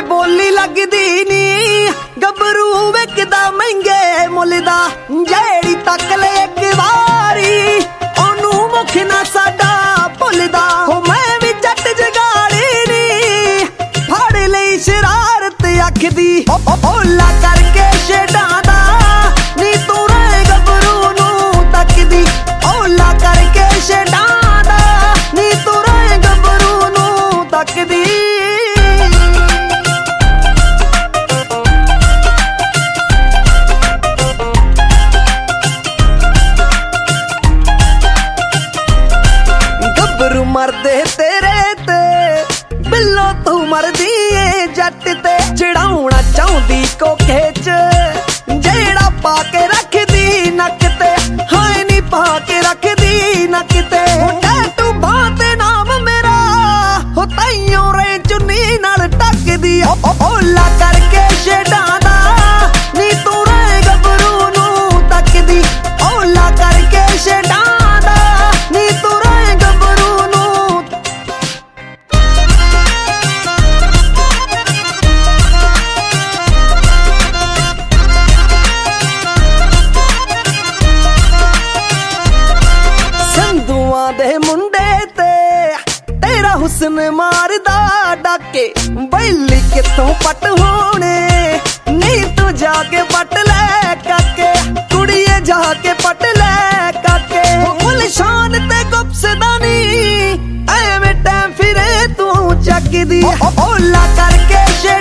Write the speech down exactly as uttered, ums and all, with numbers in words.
बोली लगदी नी गबरू विकदा महंगे मुल दा जेड़ी तक ले एक वारी ओनू मुख ना साडा भुलदा हो मैं भी जट जगाड़ी नी फड़ लई शरारत आखदी ओला करके छेड़ां दा नी तू रह गबरू नू तकदी ओला करके छेड़ां दा नी तू रह गबरू नू तकदी मरदे तेरे ते बिल्लो तू मरदी ए जट ते चढ़ाउणा चाहुंदी कोखे च जेड़ा पाके रखदी नक ते हाय नी पाके रखदी नक ते टैटू बां ते नाम मेरा हो ताइयों रे चुन्नी नाल टकदी ओला करके छेड़ां दा नी तू रह गबरू नू तकदी ओला करके छेड़ां दा नी तू रह गबरू दे मुंडे ते तेरा हुस्न मारदा डाके बैली कितों पट होने नी तू जाके पट ले काके कुड़िए जाके पट ले काके फुल शान ते गुप्सदानी ऐवें टैम फिरे तू चकदी ओला करके